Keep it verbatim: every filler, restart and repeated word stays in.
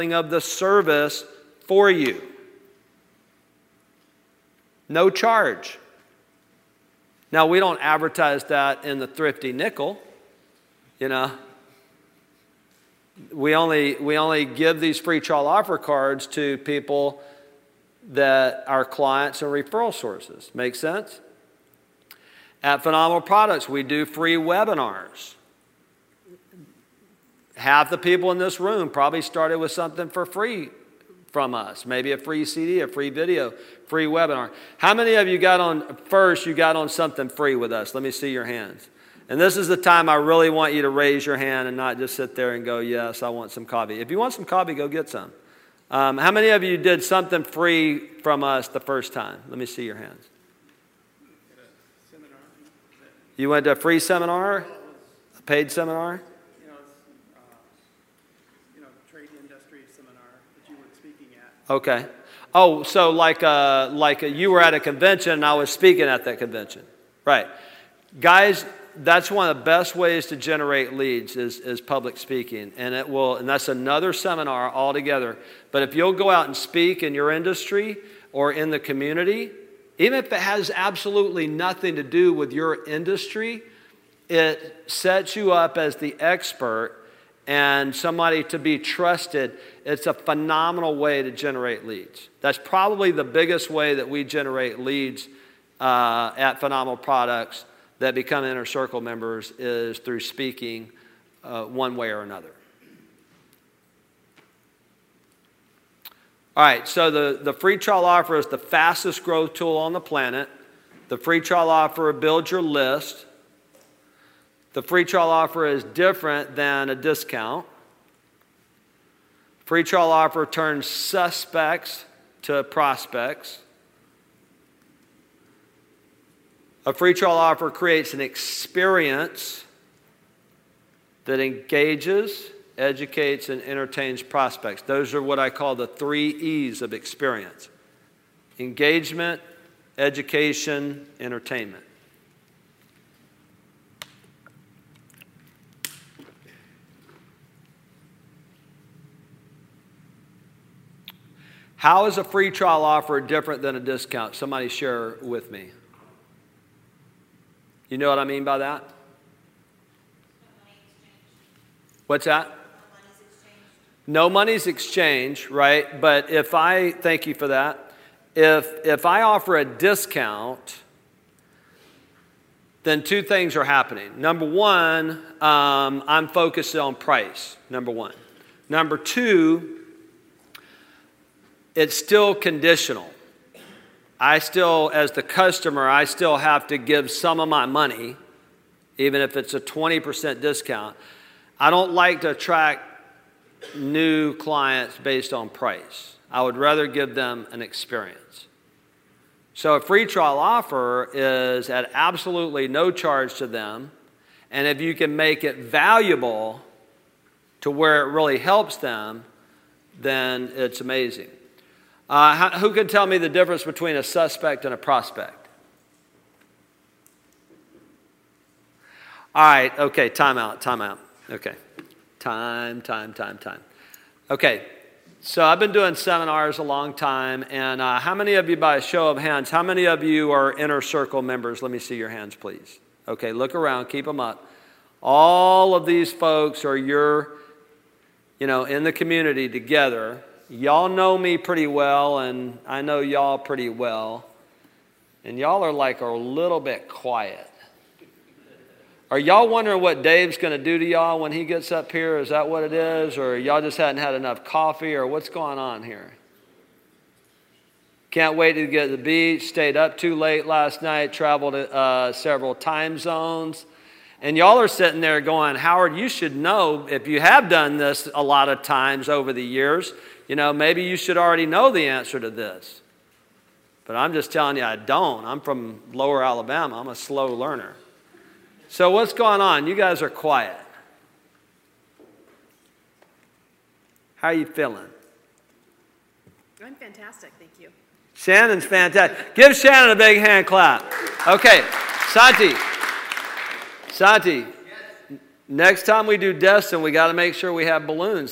of the service for you. No charge. Now, we don't advertise that in the Thrifty Nickel, you know. We only, we only give these free trial offer cards to people that are clients and referral sources. Make sense? At Phenomenal Products, we do free webinars. Half the people in this room probably started with something for free from us. Maybe a free C D, a free video, free webinar. How many of you got on, first you got on something free with us? Let me see your hands. And this is the time I really want you to raise your hand and not just sit there and go, yes, I want some coffee. If you want some coffee, go get some. Um, how many of you did something free from us the first time? Let me see your hands. You went to a free seminar? A paid seminar? You know, it's, uh, you know, trade industry seminar that you were speaking at. Okay. Oh, so like a, like a, you were at a convention and I was speaking at that convention. Right. Guys, that's one of the best ways to generate leads is, is public speaking. And it will, and that's another seminar altogether. But if you'll go out and speak in your industry or in the community, even if it has absolutely nothing to do with your industry, it sets you up as the expert and somebody to be trusted. It's a phenomenal way to generate leads. That's probably the biggest way that we generate leads uh, at Phenomenal Products that become Inner Circle members is through speaking uh, one way or another. All right, so the, the free trial offer is the fastest growth tool on the planet. The free trial offer builds your list. The free trial offer is different than a discount. Free trial offer turns suspects to prospects. A free trial offer creates an experience that engages, educates, and entertains prospects. Those are what I call the three E's of experience: engagement, education, entertainment. How is a free trial offer different than a discount? Somebody share with me. You know what I mean by that? What's that? No money's exchanged, right? But if I, thank you for that. If, if I offer a discount, then two things are happening. Number one, um, I'm focused on price, number one. Number two, it's still conditional. I still, as the customer, I still have to give some of my money, even if it's a twenty percent discount. I don't like to attract new clients based on price. I would rather give them an experience. So a free trial offer is at absolutely no charge to them. And if you can make it valuable to where it really helps them, then it's amazing. Uh, how, who can tell me the difference between a suspect and a prospect? All right, okay, time out, time out. Okay, time, time, time, time. Okay, so I've been doing seminars a long time, and uh, how many of you, by a show of hands, how many of you are Inner Circle members? Let me see your hands, please. Okay, look around, keep them up. All of these folks are your, you know, in the community together. Y'all know me pretty well, and I know y'all pretty well. And y'all are like a little bit quiet. Are y'all wondering what Dave's going to do to y'all when he gets up here? Is that what it is? Or y'all just hadn't had enough coffee? Or what's going on here? Can't wait to get to the beach. Stayed up too late last night. Traveled uh, several time zones. And y'all are sitting there going, Howard, you should know, if you have done this a lot of times over the years, you know, maybe you should already know the answer to this. But I'm just telling you, I don't. I'm from Lower Alabama. I'm a slow learner. So what's going on? You guys are quiet. How are you feeling? I'm fantastic, thank you. Shannon's fantastic. Give Shannon a big hand clap. Okay, Santi. Santi, next time we do Destin, we got to make sure we have balloons.